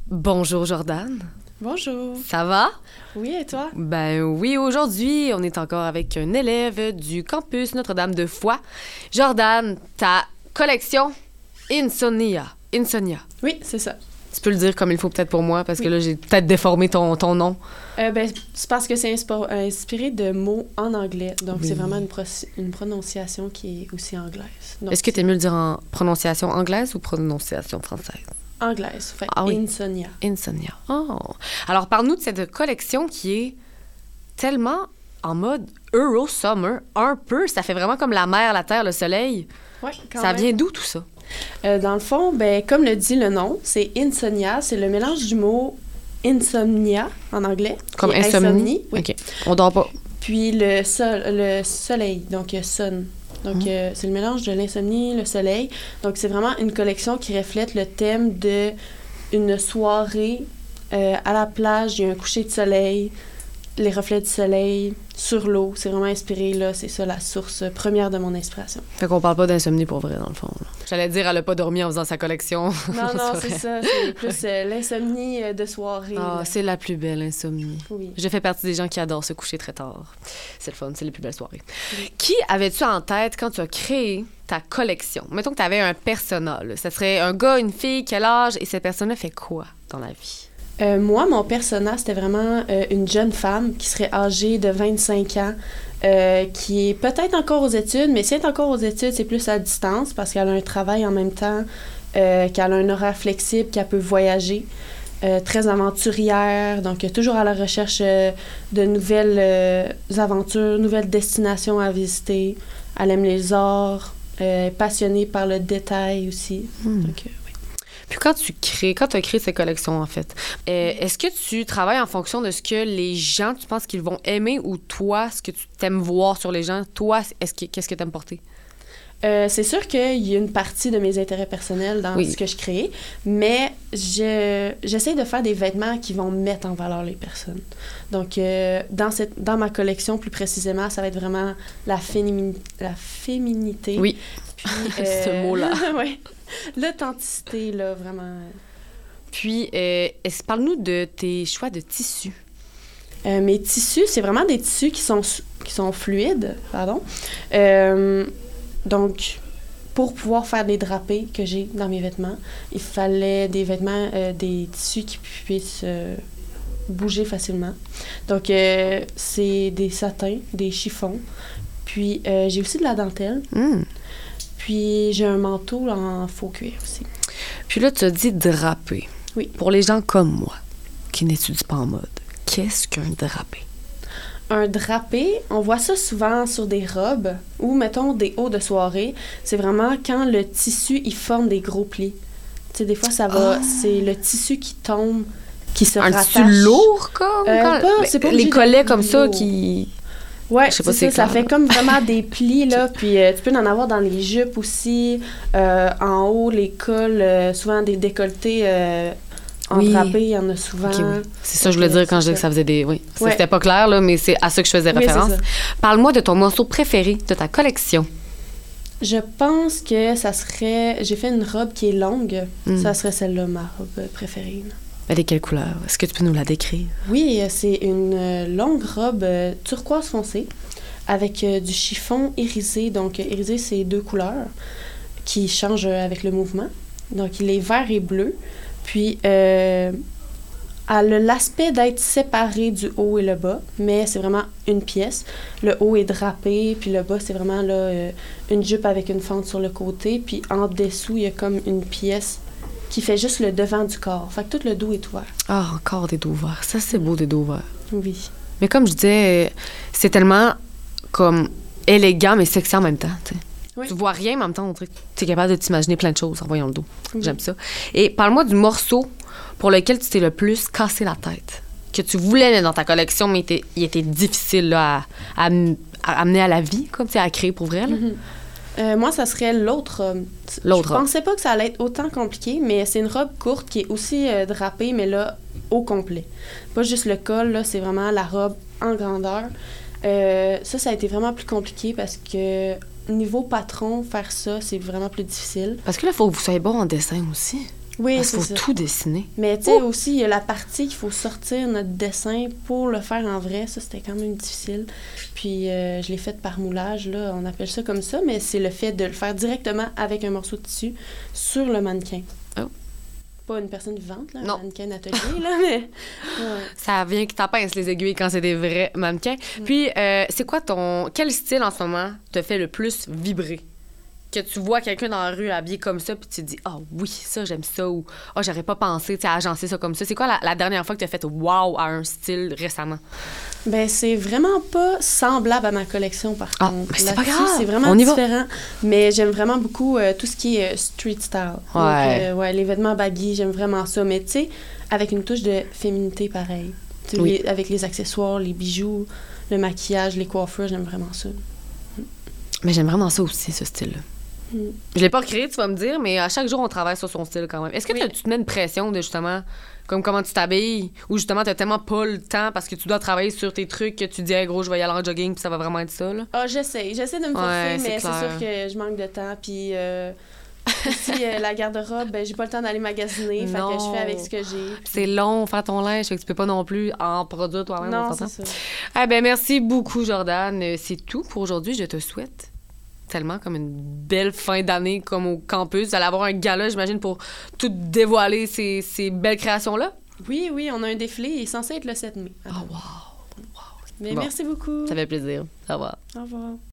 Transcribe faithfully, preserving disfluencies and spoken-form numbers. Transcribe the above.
Bonjour Jordan. Bonjour. Ça va? Oui, et toi? Ben oui, aujourd'hui, on est encore avec un élève du campus Notre-Dame de Foix. Jordan, ta collection Insomnia. Insomnia. Oui, c'est ça. Tu peux le dire comme il faut peut-être pour moi, parce oui. que là, j'ai peut-être déformé ton, ton nom. Euh, ben, c'est parce que c'est inspo- inspiré de mots en anglais. Donc, oui. c'est vraiment une, pro- une prononciation qui est aussi anglaise. Donc, Est-ce que tu es mieux le dire en prononciation anglaise ou prononciation française? Anglaise. Fait ah oui. Insomnia. Insomnia. Oh. Alors, parle-nous de cette collection qui est tellement en mode Euro Summer, un peu. Ça fait vraiment comme la mer, la terre, le soleil. Oui, quand Ça même. vient d'où tout ça? Euh, dans le fond, ben, comme le dit le nom, c'est Insomnia. C'est le mélange du mot insomnia en anglais. Comme insomnie? insomnie. Oui. OK. On dort pas. Puis le, sol, le soleil, donc sun. Donc, mmh. euh, c'est le mélange de l'insomnie, le soleil. Donc, c'est vraiment une collection qui reflète le thème de une soirée euh, à la plage. Il y a un coucher de soleil, les reflets du soleil sur l'eau. C'est vraiment inspiré, là. C'est ça la source première de mon inspiration. Fait qu'on parle pas d'insomnie pour vrai, dans le fond. Là. J'allais dire, elle a pas dormi en faisant sa collection. Non, non, c'est, c'est ça. C'est plus euh, l'insomnie de soirée. Ah, c'est la plus belle insomnie. Oui. Je fais partie des gens qui adorent se coucher très tard. C'est le fun, c'est les plus belles soirées. Oui. Qui avais-tu en tête quand tu as créé ta collection? Mettons que tu avais un persona. Là. Ça serait un gars, une fille, quel âge? Et cette personne-là fait quoi dans la vie? Euh, moi, mon persona, c'était vraiment euh, une jeune femme qui serait âgée de vingt-cinq ans, euh, qui est peut-être encore aux études, mais si elle est encore aux études, c'est plus à distance parce qu'elle a un travail en même temps, euh, qu'elle a un horaire flexible, qu'elle peut voyager, euh, très aventurière, donc toujours à la recherche euh, de nouvelles euh, aventures, nouvelles destinations à visiter. Elle aime les arts, euh, passionnée par le détail aussi. Hmm. Donc, euh, Puis quand tu crées, quand tu as créé ces collections, en fait, euh, est-ce que tu travailles en fonction de ce que les gens, tu penses qu'ils vont aimer ou toi, ce que tu t'aimes voir sur les gens, toi, est-ce que, qu'est-ce que tu aimes porter? Euh, c'est sûr qu'il y a une partie de mes intérêts personnels dans oui. ce que je crée, mais je, j'essaie de faire des vêtements qui vont mettre en valeur les personnes. Donc, euh, dans, cette, dans ma collection, plus précisément, ça va être vraiment la, fémini- la féminité. Oui, puis, euh, ce mot-là. oui. L'authenticité, là, vraiment. Puis, euh, est-ce, parle-nous de tes choix de tissus. Euh, mes tissus, c'est vraiment des tissus qui sont, qui sont fluides, pardon. Euh, donc, pour pouvoir faire des drapés que j'ai dans mes vêtements, il fallait des vêtements, euh, des tissus qui puissent euh, bouger facilement. Donc, euh, c'est des satins, des chiffons. Puis, euh, j'ai aussi de la dentelle. Mm. Puis, j'ai un manteau en faux cuir aussi. Puis là, tu as dit drapé. Oui. Pour les gens comme moi, qui n'étudient pas en mode, qu'est-ce qu'un drapé? Un drapé, on voit ça souvent sur des robes ou, mettons, des hauts de soirée. C'est vraiment quand le tissu, il forme des gros plis. Tu sais, des fois, ça va... Oh. C'est le tissu qui tombe, qui se un rattache. Un tissu lourd, comme? Euh, quand... pas, c'est pas les collets comme lourd. ça qui... Ouais, c'est ça, ça fait comme vraiment des plis, là, puis euh, tu peux en avoir dans les jupes aussi, euh, en haut, les cols, euh, souvent des décolletés euh, en oui. drapé, il y en a souvent. Okay, oui. C'est ça, je voulais dire quand je disais que ça faisait des... Oui, ouais. C'était pas clair, là, mais c'est à ça que je faisais oui, référence. Parle-moi de ton morceau préféré de ta collection. Je pense que ça serait... J'ai fait une robe qui est longue, mm. ça serait celle-là, ma robe préférée. Elle est quelle couleur? Est-ce que tu peux nous la décrire? Oui, c'est une longue robe euh, turquoise foncé avec euh, du chiffon irisé. Donc, irisé, c'est deux couleurs qui changent avec le mouvement. Donc, il est vert et bleu. Puis, euh, elle a l'aspect d'être séparé du haut et le bas, mais c'est vraiment une pièce. Le haut est drapé, puis le bas, c'est vraiment là, euh, une jupe avec une fente sur le côté. Puis, en dessous, il y a comme une pièce qui fait juste le devant du corps. Fait que tout le dos est ouvert. Ah, oh, encore des dos ouverts. Ça, c'est beau, des dos ouverts. Oui. Mais comme je disais, c'est tellement comme élégant, mais sexy en même temps, tu sais. Oui. Tu vois rien, mais en même temps, tu es capable de t'imaginer plein de choses en voyant le dos. Oui. J'aime ça. Et parle-moi du morceau pour lequel tu t'es le plus cassé la tête, que tu voulais mettre dans ta collection, mais était, il était difficile là, à, à, à amener à la vie, comme tu sais, à créer pour vrai, là. Mm-hmm. Euh, moi, ça serait l'autre robe. L'autre Je pensais pas que ça allait être autant compliqué, mais c'est une robe courte qui est aussi euh, drapée, mais là, au complet. Pas juste le col, là, c'est vraiment la robe en grandeur. Euh, ça, ça a été vraiment plus compliqué parce que niveau patron, faire ça, c'est vraiment plus difficile. Parce que là, il faut que vous soyez bon en dessin aussi. Oui, Parce qu'il c'est faut ça. tout dessiner. Mais tu sais, aussi, il y a la partie qu'il faut sortir notre dessin pour le faire en vrai. Ça, c'était quand même difficile. Puis, euh, je l'ai fait par moulage, là. On appelle ça comme ça, mais c'est le fait de le faire directement avec un morceau de tissu sur le mannequin. Oh. Pas une personne vivante, là. Non. Un mannequin atelier, là, mais... Ouais. Ça vient qui t'apaise les aiguilles quand c'est des vrais mannequins. Mm. Puis, euh, c'est quoi ton... Quel style, en ce moment, te fait le plus vibrer? Que tu vois quelqu'un dans la rue habillé comme ça, puis tu te dis « Ah oh, oui, ça, j'aime ça » ou « Ah, oh, j'aurais pas pensé à agencer ça comme ça. » C'est quoi la, la dernière fois que tu as fait « Wow » à un style récemment? Ben, c'est vraiment pas semblable à ma collection, par Ah, contre. mais c'est pas Là-dessus, grave. c'est vraiment On y va. différent. Mais j'aime vraiment beaucoup euh, tout ce qui est euh, street style. Ouais. Donc, euh, ouais, les vêtements baggy, j'aime vraiment ça. Mais tu sais, avec une touche de féminité pareil. Tu sais, Oui. les- avec les accessoires, les bijoux, le maquillage, les coiffures, j'aime vraiment ça. Mais j'aime vraiment ça aussi, ce style-là. Mm. Je l'ai pas créé, tu vas me dire, mais à chaque jour, on travaille sur son style quand même. Est-ce que Oui. t'as- tu te mets une pression de justement, comme comment tu t'habilles, ou justement, t'as tellement pas le temps parce que tu dois travailler sur tes trucs que tu dis, hey, gros, je vais y aller en jogging, puis ça va vraiment être ça, là? Ah, j'essaie. J'essaie de me forcer, Ouais, c'est mais c'est clair. sûr que je manque de temps. Puis euh, aussi, euh, la garde-robe, ben, j'ai pas le temps d'aller magasiner. Fait que Non. je fais avec ce que j'ai. C'est long, faire ton linge, fait que tu peux pas non plus en produire toi-même. Non, on c'est s'entend? ça. Ah ben merci beaucoup, Jordan. Euh, C'est tout pour aujourd'hui. Je te souhaite tellement comme une belle fin d'année comme au campus. Vous allez avoir un gala, j'imagine, pour tout dévoiler ces, ces belles créations-là. Oui, oui, on a un défilé. Il est censé être le sept mai. Oh, wow. Mais Bon. merci beaucoup. Ça fait plaisir. Au revoir. Au revoir.